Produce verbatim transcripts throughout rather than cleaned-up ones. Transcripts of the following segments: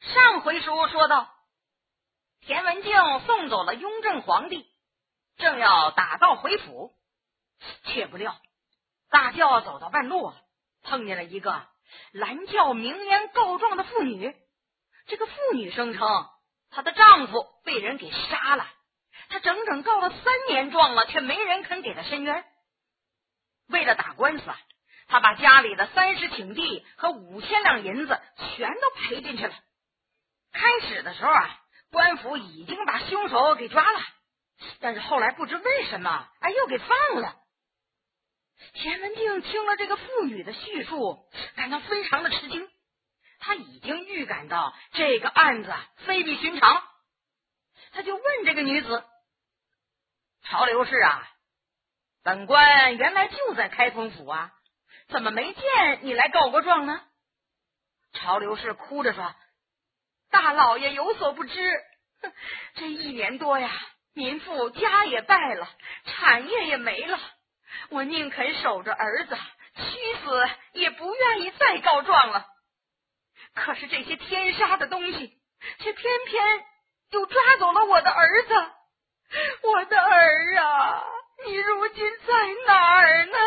上回书说到，田文镜送走了雍正皇帝，正要打道回府，却不料大轿走到半路，碰见了一个拦轿鸣冤告状的妇女。这个妇女声称她的丈夫被人给杀了，她整整告了三年状了，却没人肯给她伸冤。为了打官司啊，她把家里的三十顷地和五千两银子全都赔进去了。开始的时候啊，官府已经把凶手给抓了，但是后来不知为什么哎又给放了。田文镜听了这个妇女的叙述，感到非常的吃惊，他已经预感到这个案子非比寻常。他就问这个女子：潮流氏啊，本官原来就在开封府啊，怎么没见你来告过状呢？潮流氏哭着说：大老爷有所不知，这一年多呀，民妇家也败了，产业也没了，我宁肯守着儿子，屈死也不愿意再告状了。可是这些天杀的东西却偏偏又抓走了我的儿子，我的儿啊，你如今在哪儿呢？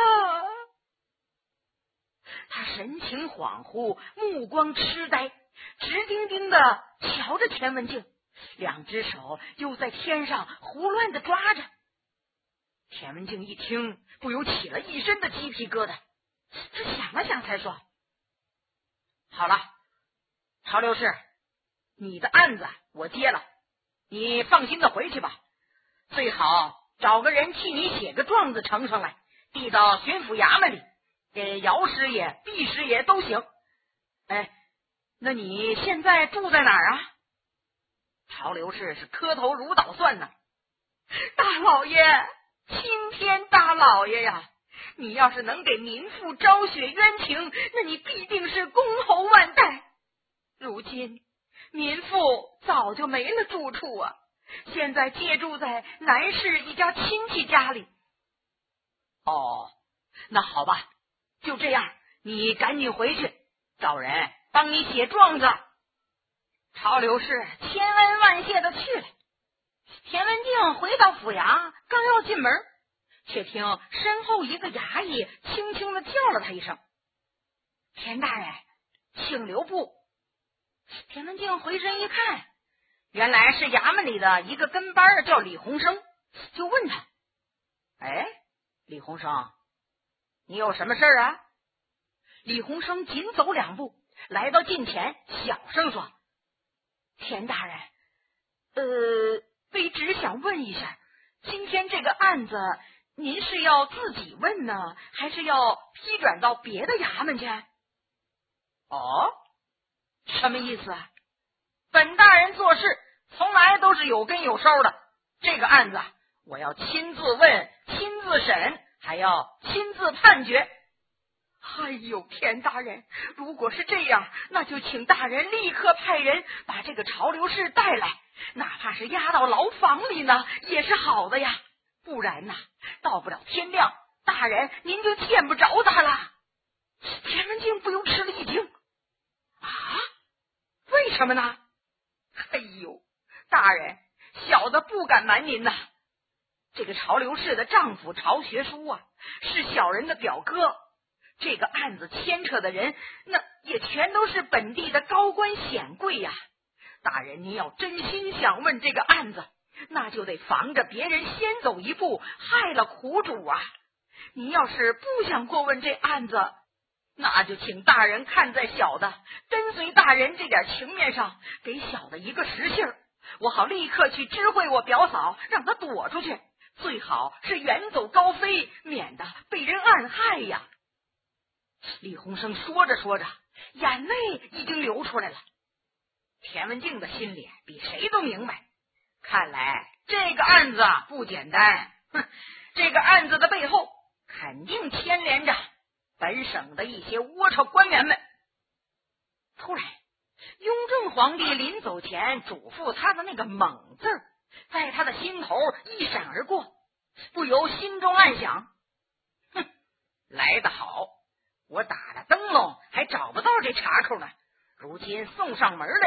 他神情恍惚，目光痴呆，直盯盯的瞧着田文镜，两只手又在天上胡乱的抓着。田文镜一听，不由起了一身的鸡皮疙瘩。他想了想才说：好了，潮流氏，你的案子我接了，你放心的回去吧，最好找个人替你写个状子呈上来，递到巡抚衙门里，给姚师爷、毕师爷都行。哎，那你现在住在哪儿啊？潮流氏是磕头如捣蒜呢。大老爷，青天大老爷呀，你要是能给民妇昭雪冤情，那你必定是公侯万代。如今民妇早就没了住处啊，现在借住在南市一家亲戚家里。哦，那好吧，就这样，你赶紧回去，找人帮你写状子。潮流氏千恩万谢的去了。田文镜回到府衙，刚要进门，却听身后一个衙役轻轻的叫了他一声：田大人，请留步。田文镜回身一看，原来是衙门里的一个跟班叫李鸿生，就问他：哎，李鸿生，你有什么事儿啊？李鸿生紧走两步，来到近前，小声说：田大人，呃，卑职想问一下，今天这个案子您是要自己问呢，还是要批转到别的衙门去？哦，什么意思啊？本大人做事从来都是有根有梢的，这个案子我要亲自问，亲自审，还要亲自判决。哎呦，田大人，如果是这样，那就请大人立刻派人把这个潮流氏带来，哪怕是押到牢房里呢，也是好的呀。不然呐，到不了天亮，大人您就见不着他了。田文镜不由吃了一惊。啊？为什么呢？哎呦，大人，小的不敢瞒您呐。这个潮流氏的丈夫潮学书啊，是小人的表哥。这个案子牵扯的人，那也全都是本地的高官显贵呀。大人您要真心想问这个案子，那就得防着别人先走一步，害了苦主啊。您要是不想过问这案子，那就请大人看在小的跟随大人这点情面上，给小的一个实信儿，我好立刻去知会我表嫂，让她躲出去，最好是远走高飞，免得被人暗害呀。李鸿生说着说着，眼泪已经流出来了。田文镜的心里比谁都明白，看来这个案子不简单。哼，这个案子的背后肯定牵连着本省的一些龌龊官员们。突然，雍正皇帝临走前嘱咐他的那个猛字在他的心头一闪而过，不由心中暗想：哼，来得好，我打了灯笼还找不到这茬口呢，如今送上门来了，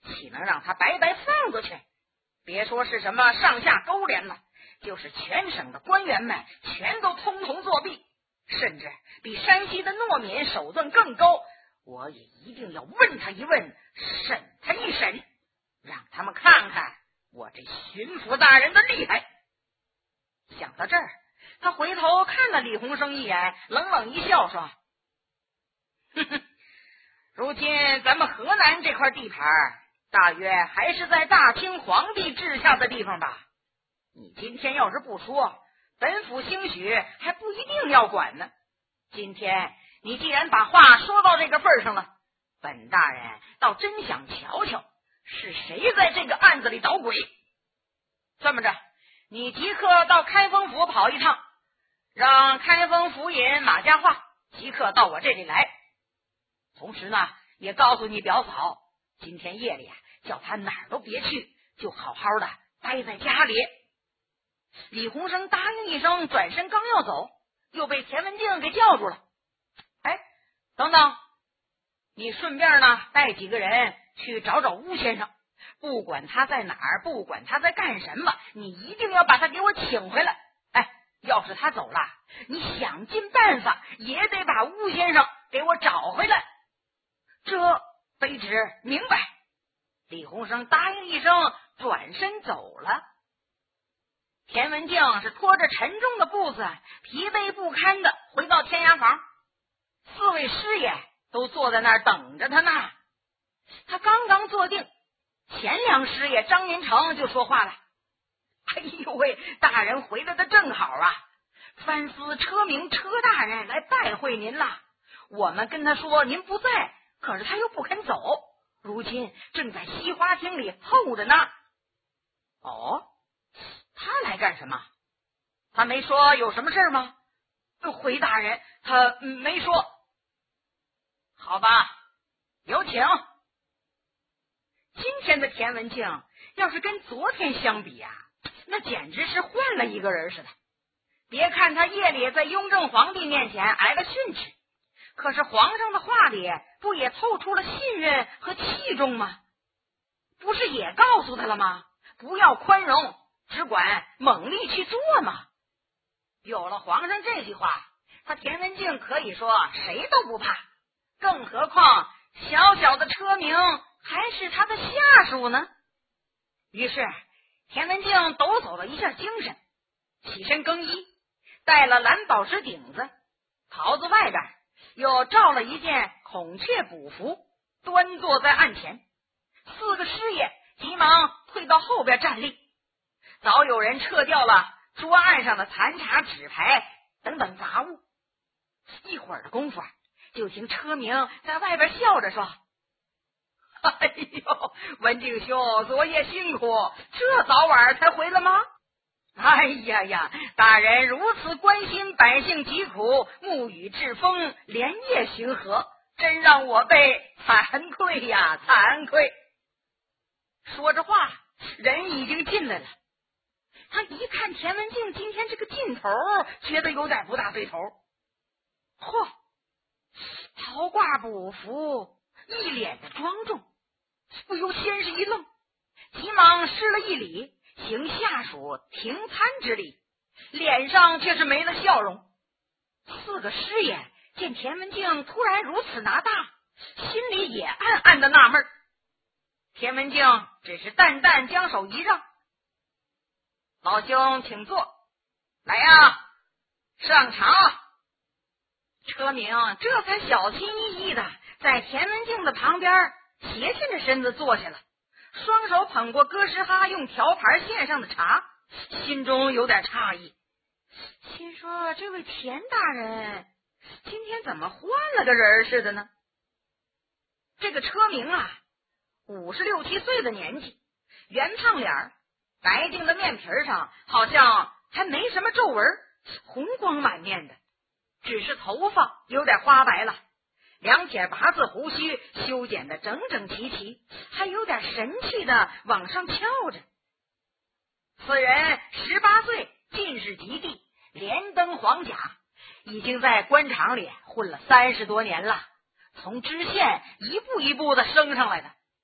岂能让他白白放过去？别说是什么上下勾连了，就是全省的官员们全都通通作弊，甚至比山西的糯敏手段更高，我也一定要问他一问，审他一审，让他们看看我这巡抚大人的厉害。想到这儿，他回头看了李鸿生一眼，冷冷一笑说：哼哼，如今咱们河南这块地盘大约还是在大清皇帝治下的地方吧，你今天要是不说，本府兴许还不一定要管呢。今天你既然把话说到这个份上了，本大人倒真想瞧瞧是谁在这个案子里捣鬼。这么着，你即刻到开封府跑一趟，让开封府尹马家化即刻到我这里来。同时呢，也告诉你表嫂，今天夜里啊，叫他哪儿都别去，就好好的待在家里。李鸿生答应一声，转身刚要走，又被田文镜给叫住了。哎，等等，你顺便呢带几个人去找找巫先生，不管他在哪儿，不管他在干什么，你一定要把他给我请回来。哎，要是他走了，你想尽办法也得把巫先生给我找回来。这卑职明白。李鸿生答应一声，转身走了。田文镜是拖着沉重的步子，疲惫不堪的回到天涯房，四位师爷都坐在那儿等着他呢。他刚刚坐定，前两师爷张民成就说话了：哎呦喂，大人回来的正好啊，藩司车明车大人来拜会您了。我们跟他说您不在，可是他又不肯走，如今正在西花厅里候着呢。哦，他来干什么？他没说有什么事吗？回大人，他没说。好吧，有请。今天的田文镜要是跟昨天相比啊，那简直是换了一个人似的。别看他夜里在雍正皇帝面前挨了训斥，可是皇上的话里不也透出了信任和器重吗？不是也告诉他了吗？不要宽容，只管猛力去做嘛。有了皇上这句话，他田文镜可以说谁都不怕，更何况小小的车明还是他的下属呢。于是田文镜抖擞了一下精神，起身更衣，带了蓝宝石顶子，袍子外边又罩了一件孔雀补服，端坐在案前。四个师爷急忙退到后边站立，早有人撤掉了桌案上的残茶纸牌等等杂物。一会儿的功夫，就听车明在外边笑着说：哎呦，文静兄昨夜辛苦，这早晚才回来吗？哎呀呀，大人如此关心百姓疾苦，沐雨栉风，连夜行河，真让我被惭愧呀，惭愧。说着话，人已经进来了。他一看田文镜今天这个劲头，觉得有点不大对头。嚯，袍褂补服，一脸的庄重，不由先是一愣，急忙施了一礼，行下属停餐之礼，脸上却是没了笑容。四个师爷见田文镜突然如此拿大，心里也暗暗的纳闷。田文镜只是淡淡将手一让：老兄请坐，来呀，上茶。车明这才小心翼翼的在田文镜的旁边斜沁着身子坐下了，双手捧过哥斯哈用条盘献上的茶，心中有点诧异，心说这位田大人今天怎么换了个人似的呢？这个车明啊，五十六七岁的年纪，圆胖脸，白净的面皮上好像还没什么皱纹，红光满面的，只是头发有点花白了，两撇八字胡须修剪得整整齐齐，还有点神气的往上翘着。此人十八岁，进士及第，连登黄甲，已经在官场里混了三十多年了，从知县一步一步的升上来的。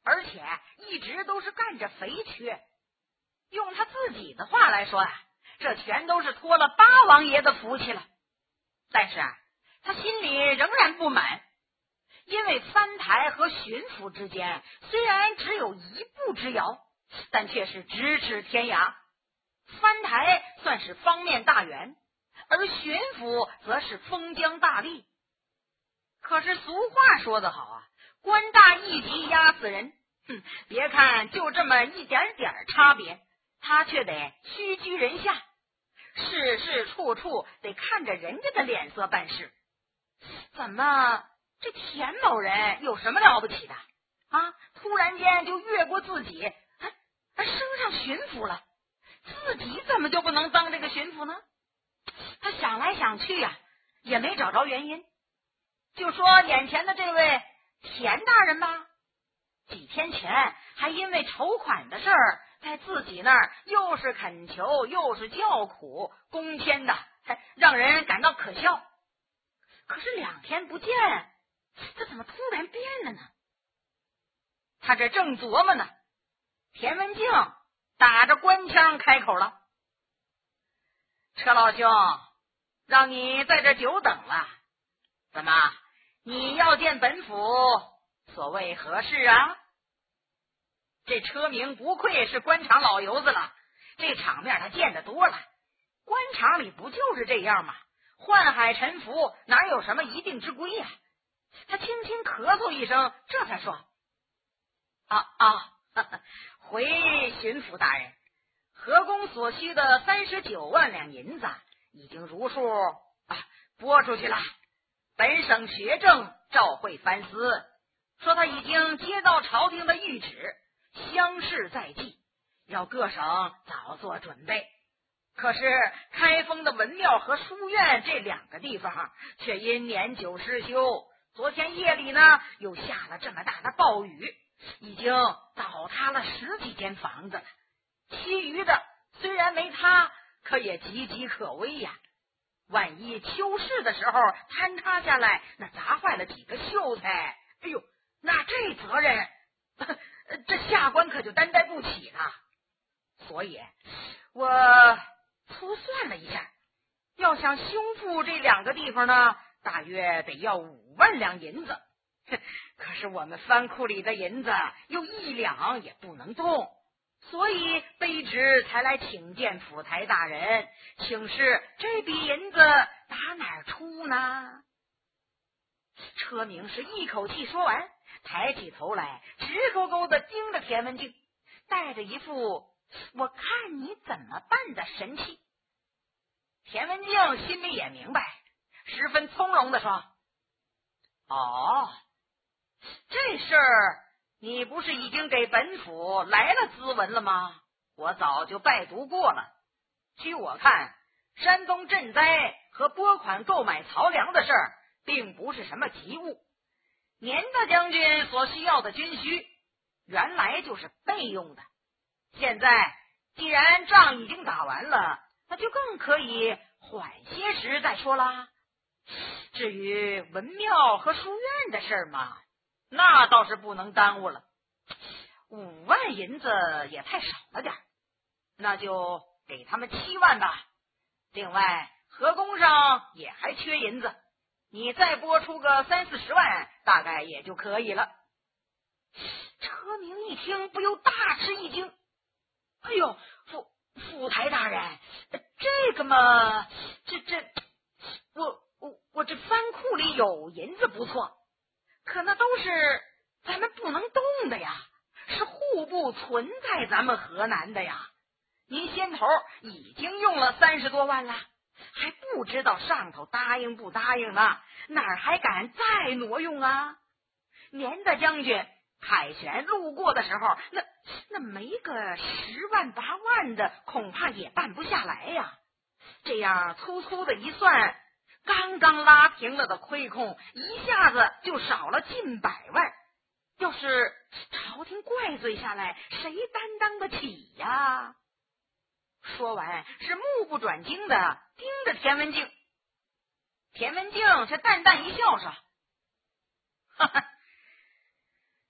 而且一直都是干着肥缺。用他自己的话来说啊，这全都是托了八王爷的福气了。但是啊，他心里仍然不满，因为藩台和巡抚之间虽然只有一步之遥，但却是咫尺天涯。藩台算是方面大员，而巡抚则是封疆大吏。可是俗话说得好啊，官大一级压死人。哼，别看就这么一点点差别，他却得屈居人下，事事处处得看着人家的脸色办事。怎么这田某人有什么了不起的啊？突然间就越过自己，还还升上巡抚了，自己怎么就不能当这个巡抚呢？他想来想去呀、啊，也没找着原因。就说眼前的这位田大人吧，几天前还因为筹款的事儿，在自己那儿又是恳求又是叫苦，公天的，还让人感到可笑。可是两天不见，他怎么突然变了呢？他这正琢磨呢，田文镜打着官腔开口了：“车老兄，让你在这久等了，怎么你要见本府，所谓何事啊？”这车明不愧是官场老油子了，这场面他见得多了，官场里不就是这样吗？宦海沉浮，哪有什么一定之规呀、啊？他轻轻咳嗽一声，这才说：“啊啊，呵呵回巡抚大人，河公所需的三十九万两银子已经如数啊拨出去了。本省学政召会藩司，说他已经接到朝廷的谕旨，乡试在即，要各省早做准备。可是开封的文庙和书院这两个地方却因年久失修，昨天夜里呢又下了这么大的暴雨，已经倒塌了十几间房子了。其余的虽然没塌，可也岌岌可危呀。万一秋试的时候坍塌下来，那砸坏了几个秀才，哎呦，那这责任这下官可就担待不起了。所以我粗算了一下，要想修复这两个地方呢，大约得要五万两银子。可是我们藩库里的银子又一两也不能动，所以卑职才来请见府台大人，请示这笔银子打哪儿出呢？车明是一口气说完，抬起头来，直勾勾的盯着田文镜，带着一副我看你怎么办的神气。田文镜心里也明白，十分从容的说：“哦，这事儿你不是已经给本府来了咨文了吗？我早就拜读过了。据我看，山东赈灾和拨款购买漕粮的事儿并不是什么急务。年大将军所需要的军需原来就是备用的，现在既然仗已经打完了，那就更可以缓些时再说啦。至于文庙和书院的事儿嘛，那倒是不能耽误了。五万银子也太少了点，那就给他们七万吧。另外河工上也还缺银子，你再拨出个三四十万，大概也就可以了。”车明一听，不由大吃一惊：“哎呦，府府台大人，这个嘛，这这，我我我这藩库里有银子不错，可那都是咱们不能动的呀，是户部存在咱们河南的呀。您先头已经用了三十多万了，还不知道上头答应不答应呢，哪儿还敢再挪用啊？年大将军凯旋路过的时候，那那没个十万八万的，恐怕也办不下来呀。这样粗粗的一算，刚刚拉平了的亏空，一下子就少了近百万。要是朝廷怪罪下来，谁担当得起呀？”说完，是目不转睛的盯着田文镜。田文镜是淡淡一笑说：“哈哈，这个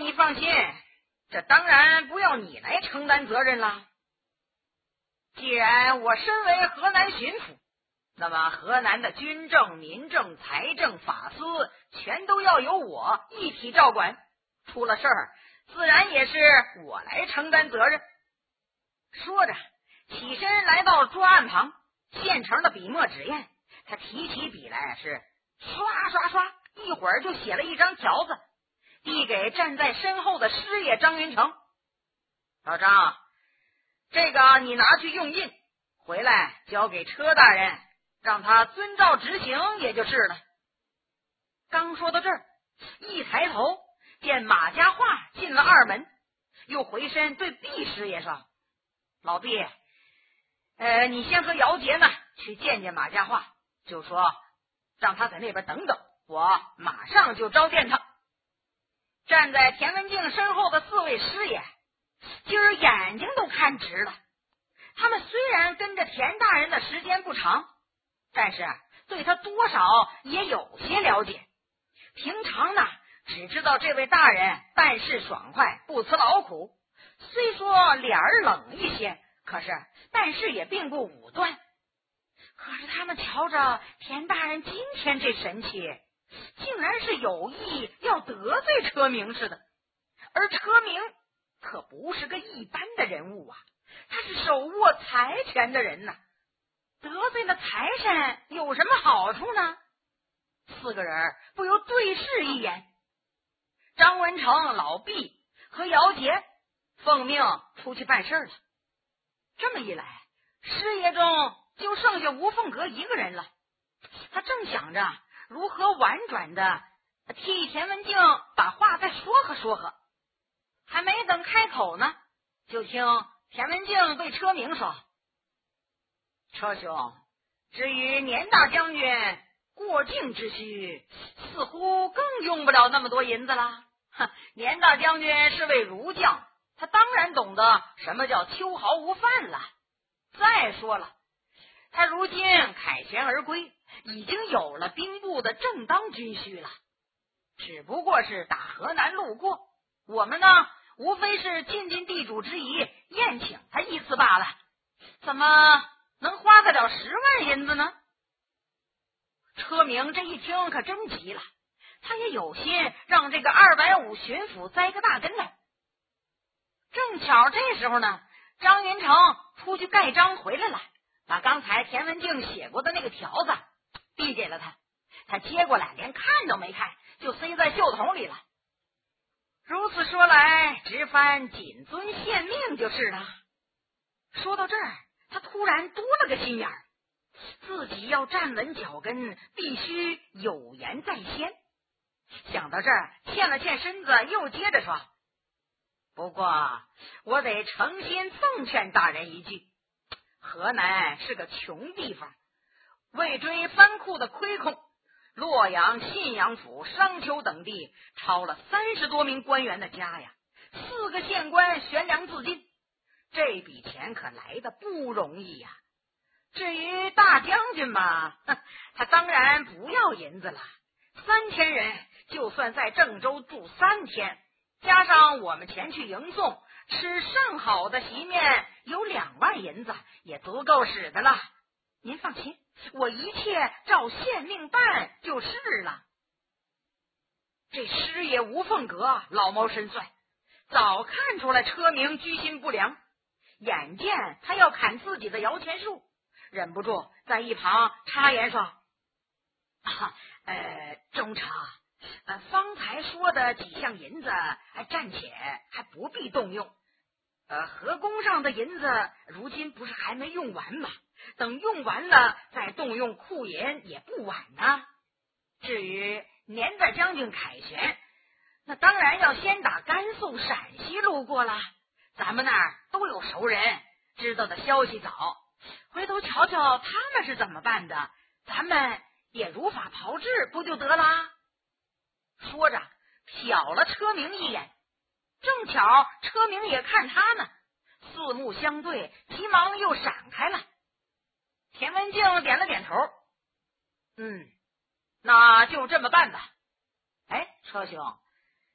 你放心，这当然不要你来承担责任了。既然我身为河南巡抚，那么河南的军政、民政、财政、法司全都要由我一体照管，出了事儿自然也是我来承担责任。说着起身来到桌案旁，现成的笔墨纸砚，他提起笔来是刷刷刷，一会儿就写了一张条子，递给站在身后的师爷张云成。老张，这个你拿去用印，回来交给车大人，让他遵照执行也就是了。刚说到这儿，一抬头见马家化进了二门，又回身对毕师爷说：老毕，呃，你先和姚杰呢去见见马家化，就说让他在那边等等，我马上就召见他。站在田文镜身后的四位师爷今儿眼睛都看直了。他们虽然跟着田大人的时间不长，但是对他多少也有些了解。平常呢，只知道这位大人办事爽快，不辞劳苦，虽说脸儿冷一些，可是办事也并不武断。可是他们瞧着田大人今天这神气，竟然是有意要得罪车明似的。而车明可不是个一般的人物啊，他是手握财权的人呐，得罪了财神有什么好处呢？四个人不由对视一眼。张文成、老毕和姚杰奉命出去办事了。这么一来，师爷中就剩下吴凤阁一个人了。他正想着如何婉转的替田文镜把话再说和说和，还没等开口呢，就听田文镜对车明说：车兄，至于年大将军过境之需，似乎更用不了那么多银子了。年大将军是位儒将，他当然懂得什么叫秋毫无犯了。再说了，他如今凯旋而归，已经有了兵部的正当军需了，只不过是打河南路过，我们呢无非是尽尽地主之谊，宴请他一次罢了，怎么能花得了十万银子呢？车明这一听可真急了，他也有心让这个二百五巡抚栽个大跟头。正巧这时候呢，张云成出去盖章回来了，把刚才田文镜写过的那个条子递给了他。他接过来连看都没看，就塞在袖筒里了。如此说来，直番谨遵县命就是了。说到这儿，他突然多了个心眼儿，自己要站稳脚跟，必须有言在先。想到这儿，欠了欠身子，又接着说：不过我得诚心奉劝大人一句，河南是个穷地方，为追藩库的亏空，洛阳、信阳府、商丘等地抄了三十多名官员的家呀，四个县官悬梁自尽，这笔钱可来的不容易呀。至于大将军嘛，他当然不要银子了，三千人就算在郑州住三天，加上我们前去迎送，吃上好的席面，有两万银子也足够使的了。您放心，我一切照县命办就是了。这师爷吴凤阁老谋深算，早看出来车明居心不良，眼见他要砍自己的摇钱树，忍不住在一旁插言说：啊，呃，中察，呃，方才说的几项银子，还暂且还不必动用。呃，河工上的银子如今不是还没用完吗？等用完了再动用库银也不晚呢。至于年大将军凯旋，那当然要先打甘肃、陕西路过了，咱们那儿都有熟人，知道的消息早。回头瞧瞧他们是怎么办的，咱们也如法炮制不就得了？说着瞟了车明一眼，正巧车明也看他呢，四目相对，急忙又闪开了。田文镜点了点头，嗯，那就这么办吧。哎，车兄，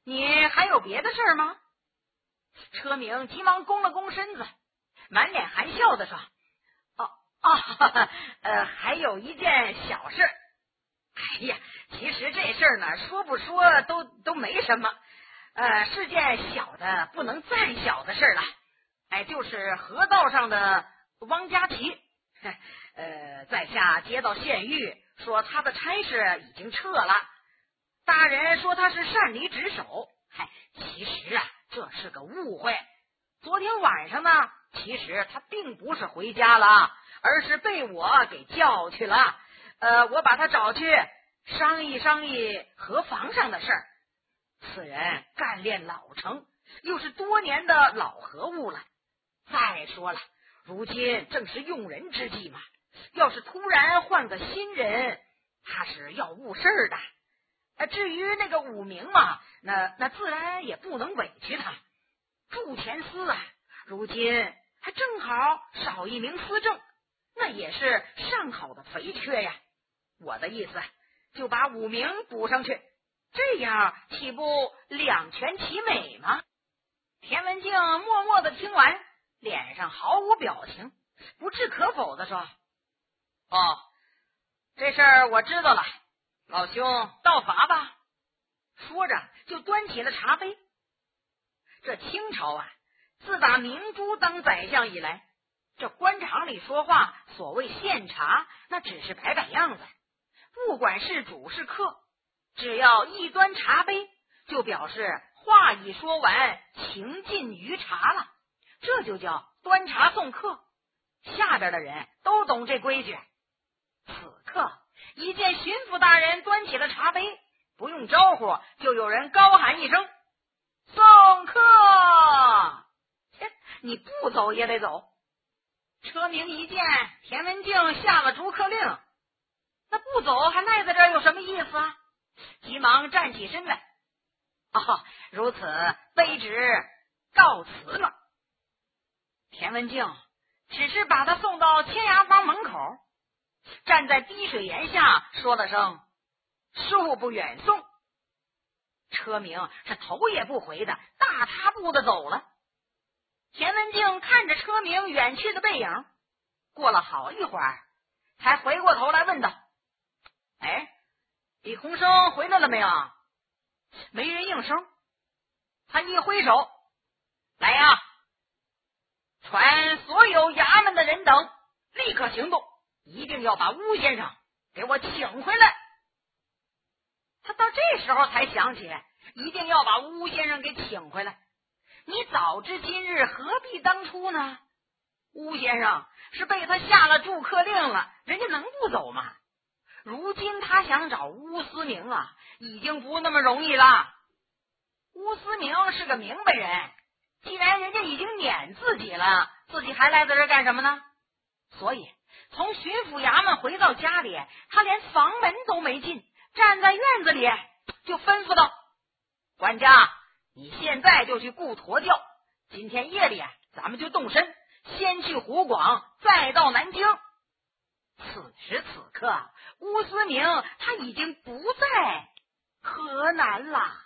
你还有别的事儿吗？车明急忙弓了弓身子，满脸含笑的说：哦哦，哈哈，呃，还有一件小事。哎呀，其实这事儿呢，说不说都都没什么，呃，是件小的不能再小的事了。哎，就是河道上的汪家琪，呃，在下接到县谕，说他的差事已经撤了。大人说他是擅离职守，嗨，其实啊，这是个误会。昨天晚上呢，其实他并不是回家了，而是被我给叫去了。呃，我把他找去商议商议河房上的事儿。此人干练老成，又是多年的老河物了。再说了，如今正是用人之际嘛，要是突然换个新人，他是要误事儿的。呃，至于那个武明嘛，那那自然也不能委屈他。驻前司啊，如今还正好少一名司正，那也是上好的肥缺呀。我的意思，就把武明补上去，这样岂不两全其美吗？田文镜默默的听完，脸上毫无表情，不置可否的说：哦，这事儿我知道了，老兄道罚吧。说着就端起了茶杯。这清朝啊，自打明珠当宰相以来，这官场里说话所谓献茶，那只是摆摆样子。不管是主是客，只要一端茶杯，就表示话已说完，情尽于茶了，这就叫端茶送客。下边的人都懂这规矩。此刻一见巡抚大人端起了茶杯，不用招呼，就有人高喊一声：送客！切，你不走也得走。车明一见田文镜下了逐客令，那不走还赖在这儿有什么意思啊？急忙站起身来。哦，如此，卑职告辞了。田文镜只是把他送到千衙房门口，站在滴水岩下说了声恕不远送。车明是头也不回的大踏步的走了。田文镜看着车明远去的背影，过了好一会儿才回过头来问道：哎，李鸿生回来了没有？没人应声。他一挥手：来呀，传所有衙门的人等立刻行动，一定要把巫先生给我请回来。他到这时候才想起一定要把巫先生给请回来。你早知今日何必当初呢？巫先生是被他下了逐客令了，人家能不走吗？如今他想找巫思明啊，已经不那么容易了。巫思明是个明白人，既然人家已经撵自己了，自己还赖在这干什么呢？所以从巡抚衙门回到家里，他连房门都没进，站在院子里就吩咐道：管家，你现在就去雇驼轿，今天夜里啊，咱们就动身，先去湖广，再到南京。此时此刻，巫思明他已经不在河南了。